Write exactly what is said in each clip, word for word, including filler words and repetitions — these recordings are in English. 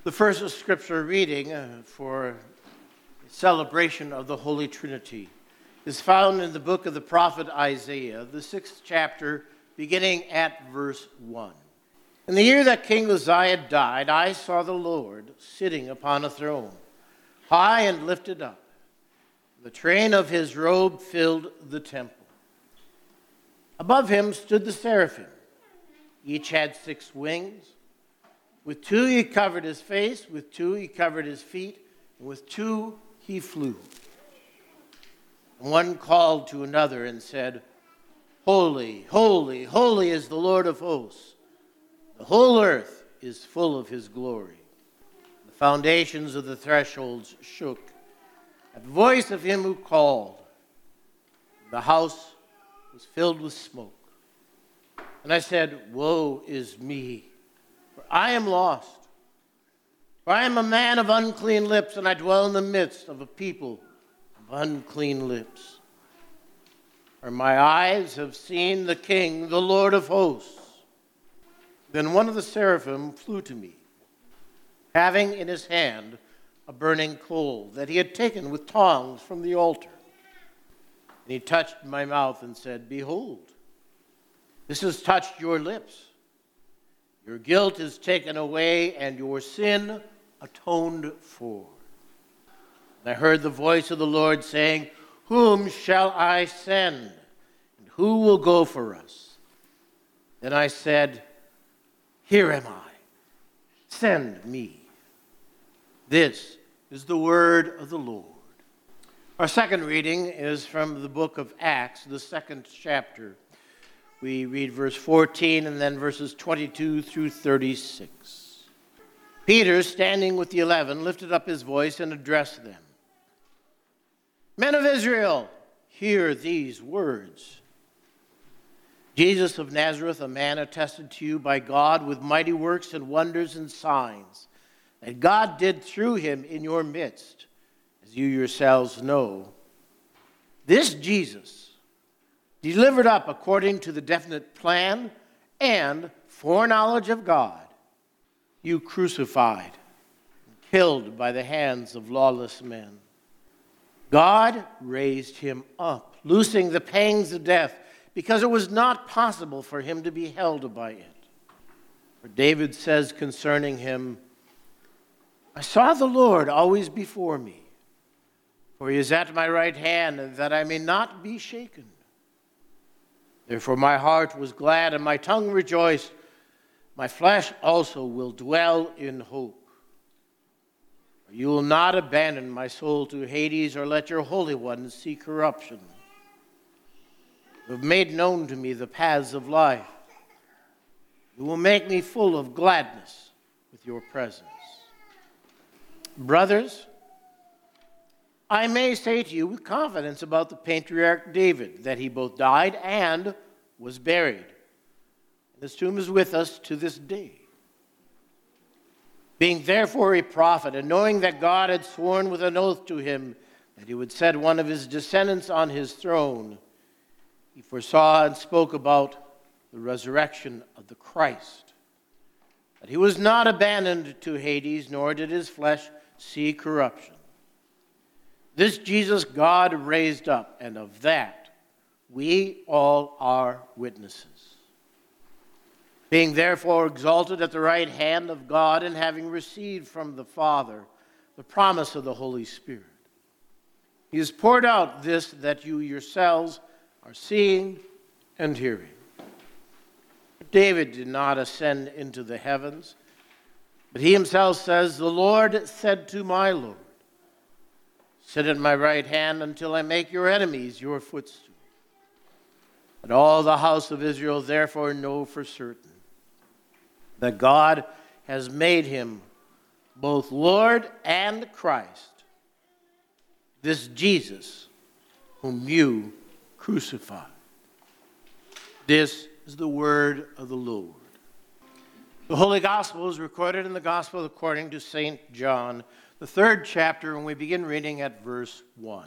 The first scripture reading uh, for celebration of the Holy Trinity is found in the book of the prophet Isaiah, the sixth chapter, beginning at verse one. In the year that King Uzziah died, I saw the Lord sitting upon a throne, high and lifted up. The train of his robe filled the temple. Above him stood the seraphim. Each had six wings. With two he covered his face, with two he covered his feet, and with two he flew. And one called to another and said, Holy, holy, holy is the Lord of hosts. The whole earth is full of his glory. The foundations of the thresholds shook at the voice of him who called. The house was filled with smoke. And I said, Woe is me, for I am lost. For I am a man of unclean lips, and I dwell in the midst of a people of unclean lips. For my eyes have seen the King, the Lord of hosts. Then one of the seraphim flew to me, having in his hand a burning coal that he had taken with tongs from the altar. And he touched my mouth and said, Behold, this has touched your lips. Your guilt is taken away, and your sin atoned for. And I heard the voice of the Lord saying, Whom shall I send? And who will go for us? Then I said, Here am I. Send me. This is the word of the Lord. Our second reading is from the book of Acts, the second chapter. We read verse fourteen and then verses twenty-two through thirty-six. Peter, standing with the eleven, lifted up his voice and addressed them. Men of Israel, hear these words. Jesus of Nazareth, a man attested to you by God with mighty works and wonders and signs that God did through him in your midst, as you yourselves know. This Jesus, delivered up according to the definite plan and foreknowledge of God, you crucified and killed by the hands of lawless men. God raised him up, loosing the pangs of death, because it was not possible for him to be held by it. For David says concerning him, I saw the Lord always before me, for he is at my right hand, and that I may not be shaken. Therefore my heart was glad, and my tongue rejoiced. My flesh also will dwell in hope. For you will not abandon my soul to Hades, or let your Holy One see corruption. You have made known to me the paths of life. You will make me full of gladness with your presence. Brothers, I may say to you with confidence about the patriarch David, that he both died and was buried. And his tomb is with us to this day. Being therefore a prophet, and knowing that God had sworn with an oath to him that he would set one of his descendants on his throne, he foresaw and spoke about the resurrection of the Christ, that he was not abandoned to Hades, nor did his flesh see corruption. This Jesus God raised up, and of that we all are witnesses. Being therefore exalted at the right hand of God, and having received from the Father the promise of the Holy Spirit, he has poured out this that you yourselves are seeing and hearing. David did not ascend into the heavens, but he himself says, The Lord said to my Lord, Sit at my right hand until I make your enemies your footstool. And all the house of Israel therefore know for certain that God has made him both Lord and Christ, this Jesus whom you crucified. This is the word of the Lord. The Holy Gospel is recorded in the Gospel according to Saint John, the third chapter, and we begin reading at verse one.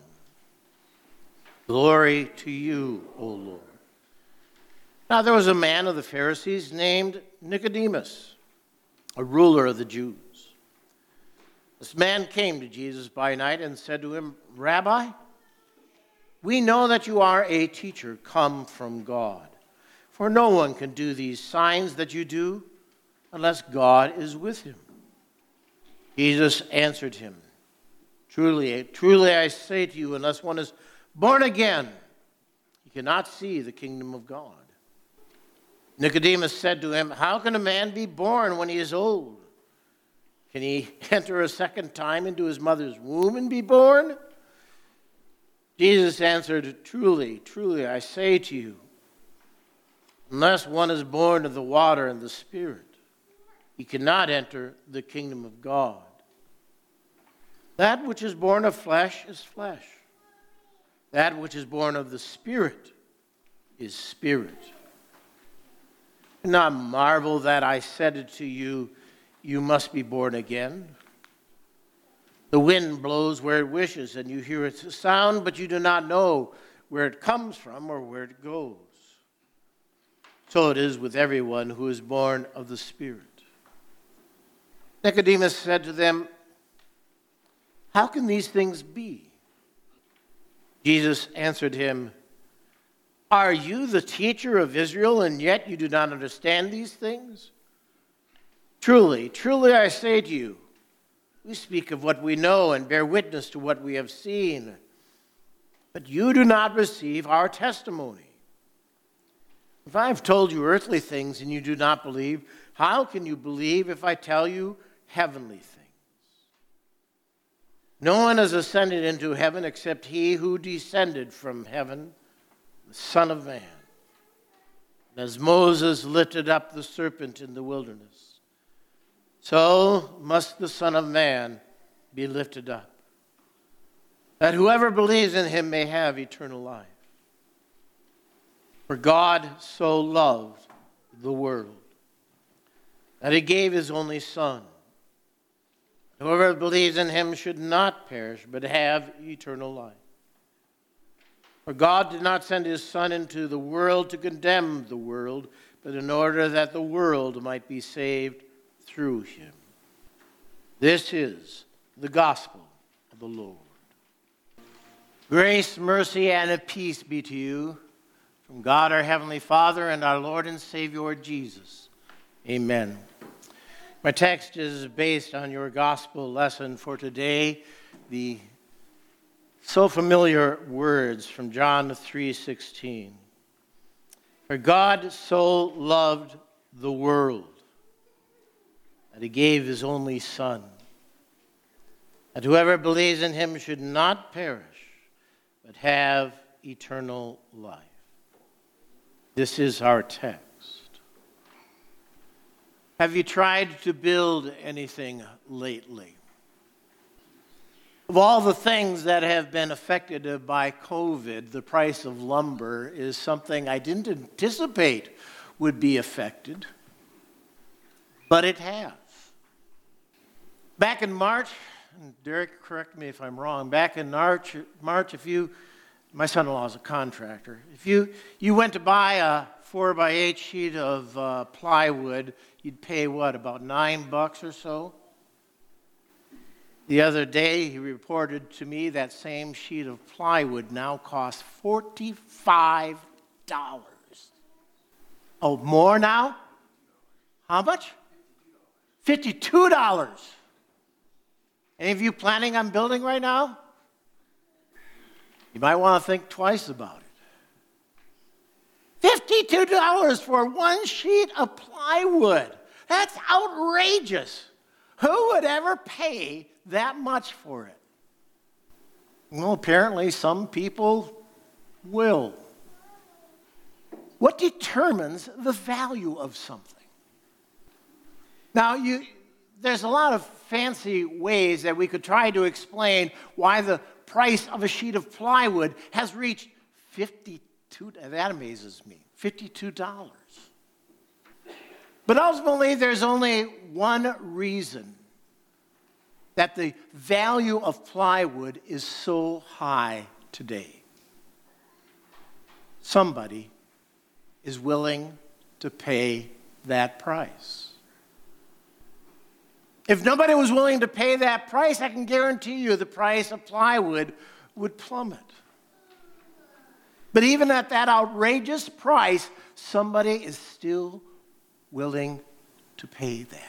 Glory to you, O Lord. Now there was a man of the Pharisees named Nicodemus, a ruler of the Jews. This man came to Jesus by night and said to him, Rabbi, we know that you are a teacher come from God, for no one can do these signs that you do unless God is with him. Jesus answered him, Truly, truly I say to you, unless one is born again, he cannot see the kingdom of God. Nicodemus said to him, How can a man be born when he is old? Can he enter a second time into his mother's womb and be born? Jesus answered, Truly, truly, I say to you, unless one is born of the water and the Spirit, he cannot enter the kingdom of God. That which is born of flesh is flesh. That which is born of the Spirit is spirit. Do not marvel that I said it to you, you must be born again. The wind blows where it wishes, and you hear its sound, but you do not know where it comes from or where it goes. So it is with everyone who is born of the Spirit. Nicodemus said to them, How can these things be? Jesus answered him, Are you the teacher of Israel, and yet you do not understand these things? Truly, truly I say to you, we speak of what we know and bear witness to what we have seen, but you do not receive our testimony. If I have told you earthly things and you do not believe, how can you believe if I tell you heavenly things? No one has ascended into heaven except he who descended from heaven, the Son of Man. And as Moses lifted up the serpent in the wilderness, so must the Son of Man be lifted up, that whoever believes in him may have eternal life. For God so loved the world that he gave his only Son. Whoever believes in him should not perish, but have eternal life. For God did not send his Son into the world to condemn the world, but in order that the world might be saved through him. This is the gospel of the Lord. Grace, mercy, and peace be to you from God our Heavenly Father and our Lord and Savior Jesus. Amen. My text is based on your gospel lesson for today, the so familiar words from John three sixteen. For God so loved the world that he gave his only Son, that whoever believes in him should not perish, but have eternal life. This is our text. Have you tried to build anything lately? Of all the things that have been affected by COVID, the price of lumber is something I didn't anticipate would be affected, but it has. Back in March, and Derek, correct me if I'm wrong, back in March, March, if you, my son-in-law is a contractor, if you, you went to buy a four by eight sheet of uh, plywood, you'd pay what, about nine bucks or so? The other day, he reported to me that same sheet of plywood now costs forty-five dollars. Oh, more now? How much? fifty-two dollars. Any of you planning on building right now? You might want to think twice about it. fifty-two dollars for one sheet of plywood. That's outrageous. Who would ever pay that much for it? Well, apparently some people will. What determines the value of something? Now, you, there's a lot of fancy ways that we could try to explain why the price of a sheet of plywood has reached fifty-two dollars. That amazes me, fifty-two dollars. But ultimately, there's only one reason that the value of plywood is so high today. Somebody is willing to pay that price. If nobody was willing to pay that price, I can guarantee you the price of plywood would plummet. But even at that outrageous price, somebody is still willing to pay that.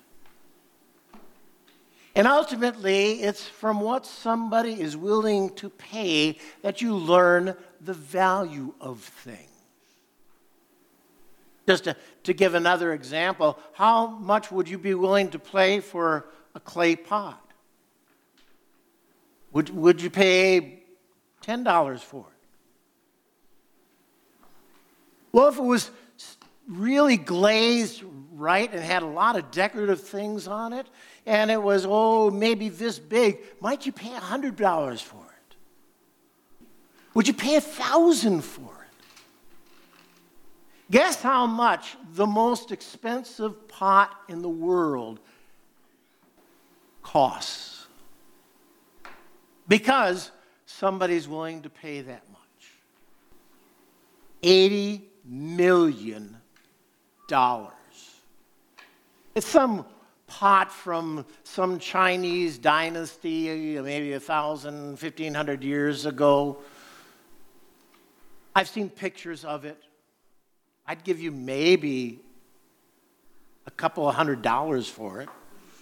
And ultimately, it's from what somebody is willing to pay that you learn the value of things. Just to, to give another example, how much would you be willing to pay for a clay pot? Would, would you pay ten dollars for it? Well, if it was really glazed right and had a lot of decorative things on it, and it was, oh, maybe this big, might you pay one hundred dollars for it? Would you pay one thousand dollars for it? Guess how much the most expensive pot in the world costs? Because somebody's willing to pay that much. eighty million dollars. It's some pot from some Chinese dynasty, maybe a thousand, fifteen hundred years ago. I've seen pictures of it. I'd give you maybe a couple of hundred dollars for it.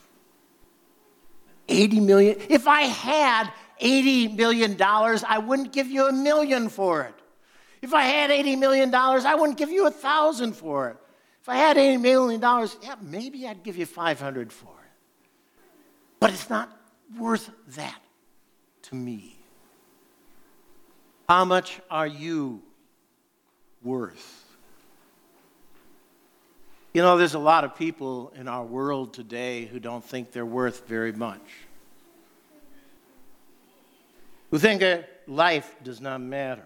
eighty million. If I had eighty million dollars, I wouldn't give you a million for it. If I had eighty million dollars, I wouldn't give you a thousand for it. If I had eighty million dollars, yeah, maybe I'd give you five hundred for it. But it's not worth that to me. How much are you worth? You know, there's a lot of people in our world today who don't think they're worth very much. Who think that life does not matter.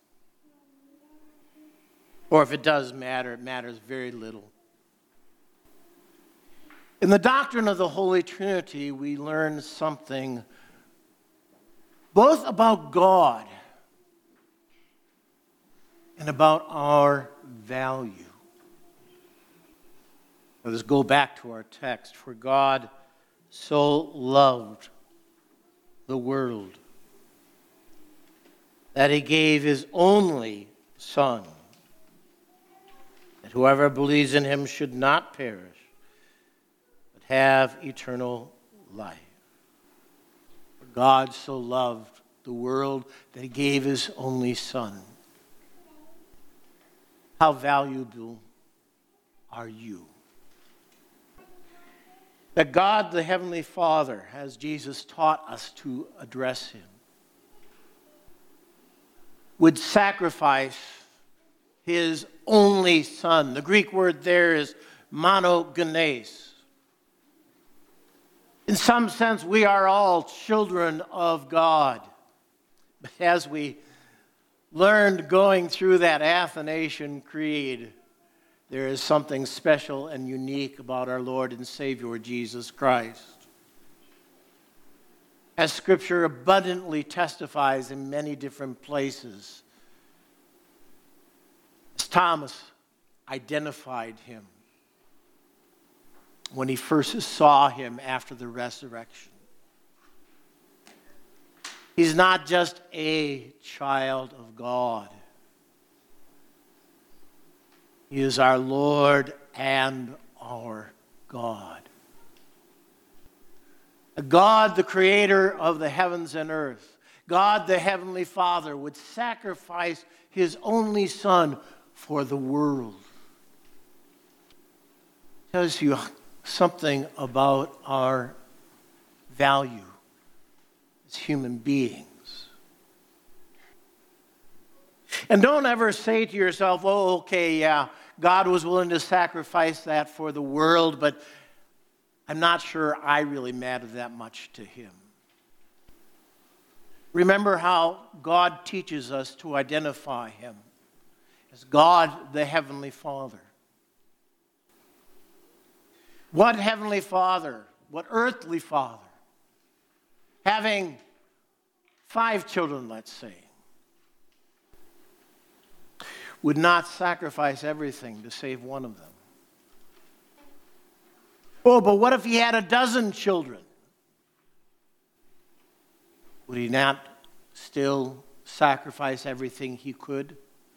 Or if it does matter, it matters very little. In the doctrine of the Holy Trinity, we learn something both about God and about our value. Let us go back to our text. For God so loved the world that he gave his only Son, that whoever believes in him should not perish, but have eternal life. For God so loved the world that he gave his only Son. How valuable are you? That God, the Heavenly Father, as Jesus taught us to address him, would sacrifice his only Son. The Greek word there is monogenes. In some sense, we are all children of God. But as we learned going through that Athanasian Creed, there is something special and unique about our Lord and Savior, Jesus Christ. As Scripture abundantly testifies in many different places, as Thomas identified him when he first saw him after the resurrection. He's not just a child of God. He is our Lord and our God. A God, the creator of the heavens and earth. God, the Heavenly Father, would sacrifice his only Son for the world. Tells you something about our value as human beings. And don't ever say to yourself, oh, okay, yeah, God was willing to sacrifice that for the world, but I'm not sure I really matter that much to him. Remember how God teaches us to identify him as God, the Heavenly Father. What Heavenly Father, what earthly father, having five children, let's say, would not sacrifice everything to save one of them? Oh, but what if he had a dozen children? Would he not still sacrifice everything he could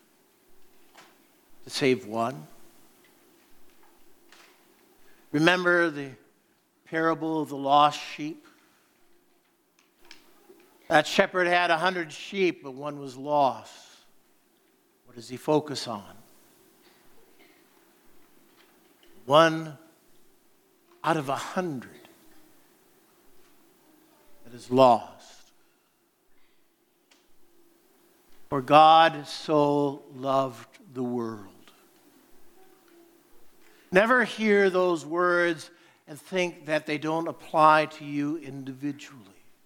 to save one? Remember the parable of the lost sheep? That shepherd had a hundred sheep, but one was lost. What does he focus on? One out of a hundred that is lost. For God so loved the world. Never hear those words and think that they don't apply to you individually.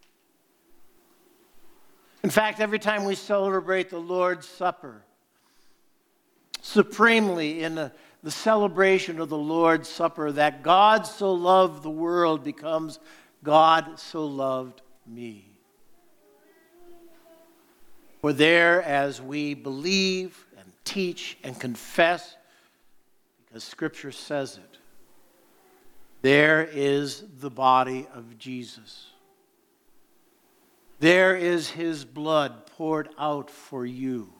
In fact, every time we celebrate the Lord's Supper, supremely in the, the celebration of the Lord's Supper, that God so loved the world becomes God so loved me. For there, as we believe and teach and confess, because Scripture says it, there is the body of Jesus. There is his blood poured out for you.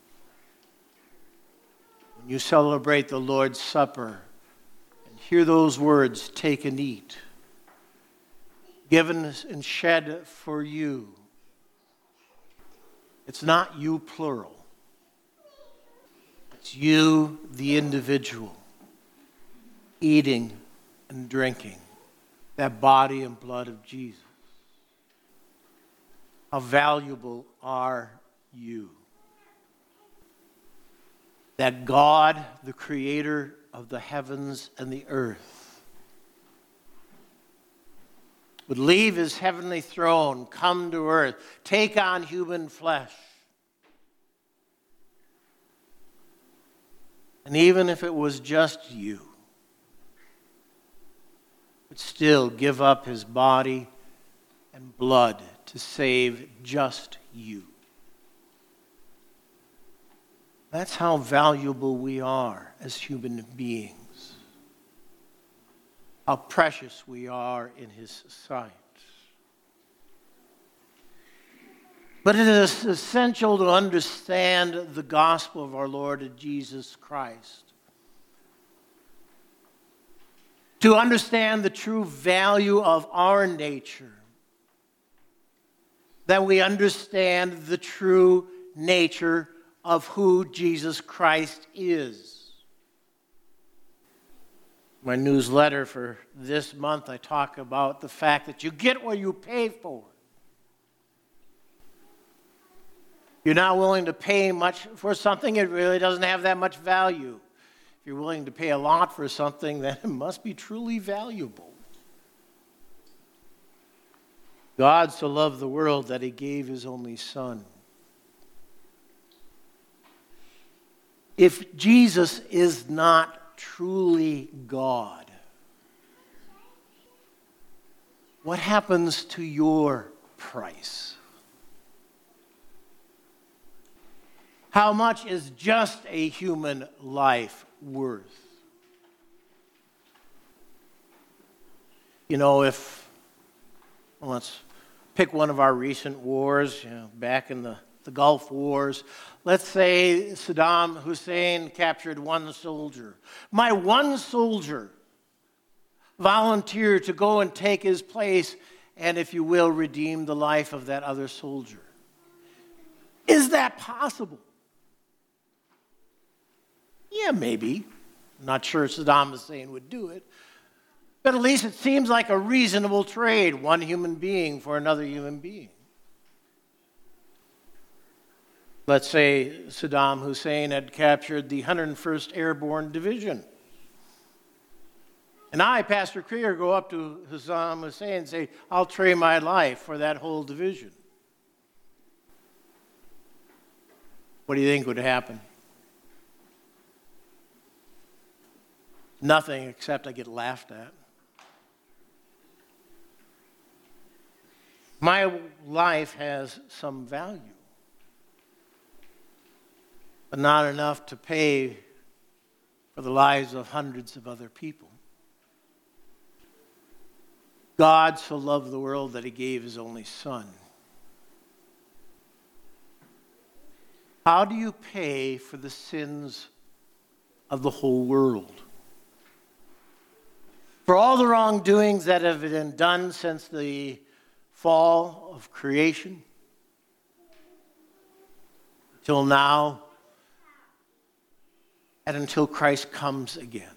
When you celebrate the Lord's Supper and hear those words, take and eat, given and shed for you, it's not you plural. It's you, the individual, eating and drinking that body and blood of Jesus. How valuable are you? That God, the creator of the heavens and the earth, would leave his heavenly throne, come to earth, take on human flesh. And even if it was just you, would still give up his body and blood to save just you. That's how valuable we are as human beings. How precious we are in his sight. But it is essential to understand the gospel of our Lord Jesus Christ. To understand the true value of our nature. That we understand the true nature of who Jesus Christ is. My newsletter for this month, I talk about the fact that you get what you pay for. You're not willing to pay much for something, it really doesn't have that much value. If you're willing to pay a lot for something, then it must be truly valuable. God so loved the world that he gave his only Son. If Jesus is not truly God, what happens to your price? How much is just a human life worth? You know, if, well, let's pick one of our recent wars, you know, back in the, the Gulf Wars. Let's say Saddam Hussein captured one soldier. My one soldier volunteered to go and take his place and, if you will, redeem the life of that other soldier. Is that possible? Yeah, maybe. I'm not sure Saddam Hussein would do it. But at least it seems like a reasonable trade, one human being for another human being. Let's say Saddam Hussein had captured the one hundred first Airborne Division. And I, Pastor Krieger, go up to Saddam Hussein and say, I'll trade my life for that whole division. What do you think would happen? Nothing, except I get laughed at. My life has some value, but not enough to pay for the lives of hundreds of other people. God so loved the world that he gave his only Son. How do you pay for the sins of the whole world? For all the wrongdoings that have been done since the fall of creation till now, and until Christ comes again.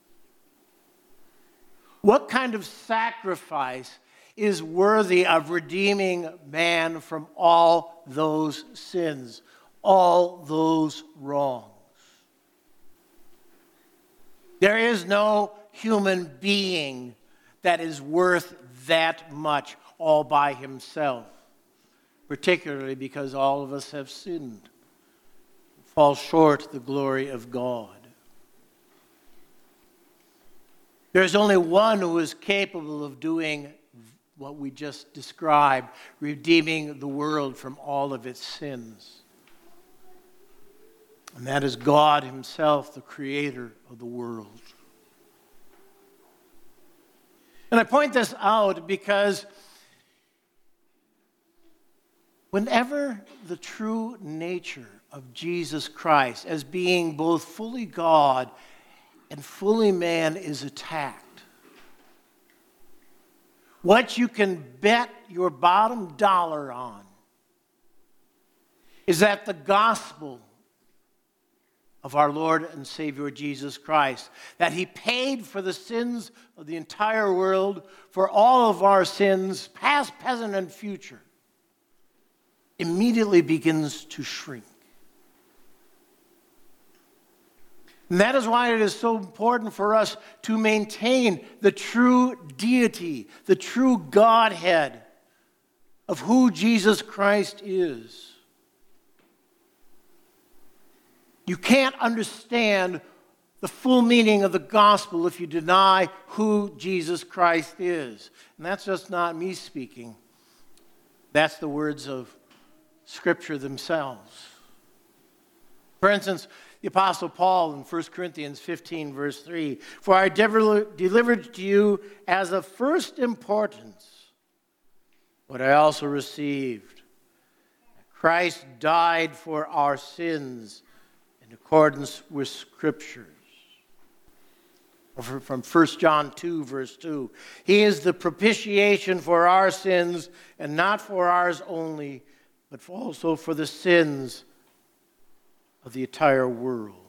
What kind of sacrifice is worthy of redeeming man from all those sins, all those wrongs? There is no human being that is worth that much all by himself, particularly because all of us have sinned, fall short of the glory of God. There's only one who is capable of doing what we just described, redeeming the world from all of its sins. And that is God himself, the creator of the world. And I point this out because whenever the true nature of Jesus Christ as being both fully God and fully man is attacked, what you can bet your bottom dollar on is that the gospel of our Lord and Savior Jesus Christ, that he paid for the sins of the entire world, for all of our sins, past, present, and future, immediately begins to shrink. And that is why it is so important for us to maintain the true deity, the true Godhead of who Jesus Christ is. You can't understand the full meaning of the gospel if you deny who Jesus Christ is. And that's just not me speaking. That's the words of Scripture themselves. For instance, the Apostle Paul in First Corinthians fifteen, verse three, "For I delivered to you as of first importance what I also received. Christ died for our sins in accordance with Scriptures." Or from First John two, verse two, "He is the propitiation for our sins, and not for ours only, but also for the sins of the entire world."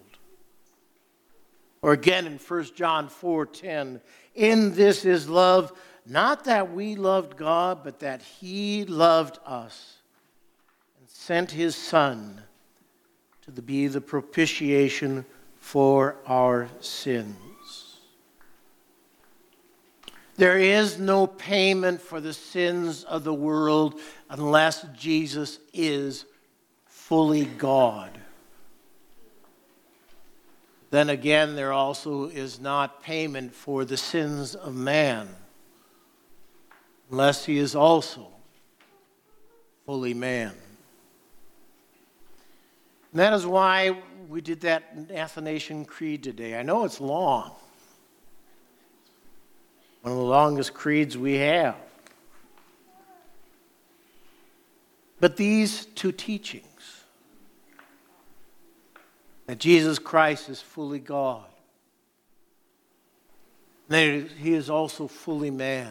Or again in First John four ten, "In this is love, not that we loved God, but that he loved us and sent his Son to be the propitiation for our sins." There is no payment for the sins of the world unless Jesus is fully God. Then again, there also is not payment for the sins of man unless he is also fully man. And that is why we did that Athanasian Creed today. I know it's long. One of the longest creeds we have. But these two teachings, that Jesus Christ is fully God, and that he is also fully man,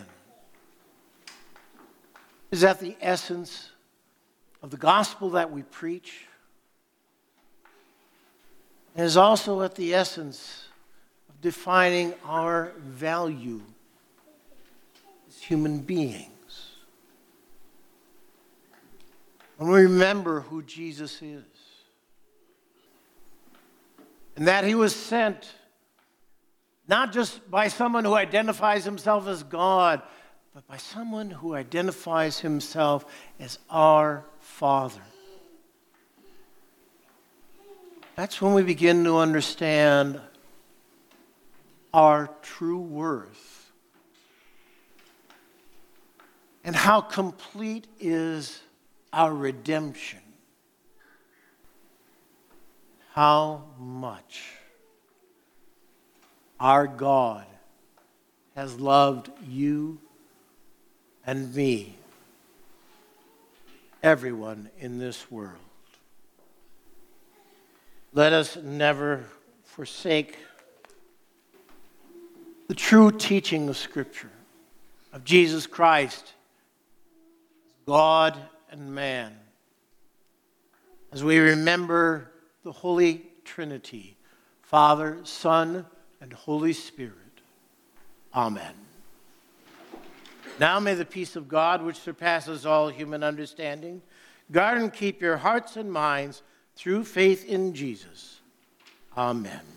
is at the essence of the gospel that we preach, and is also at the essence of defining our value as human beings. When we remember who Jesus is, and that he was sent not just by someone who identifies himself as God, but by someone who identifies himself as our Father. That's when we begin to understand our true worth and how complete is our redemption. How much our God has loved you and me, everyone in this world. Let us never forsake the true teaching of Scripture, of Jesus Christ, God and man, as we remember the Holy Trinity, Father, Son, and Holy Spirit. Amen. Now may the peace of God, which surpasses all human understanding, guard and keep your hearts and minds through faith in Jesus. Amen.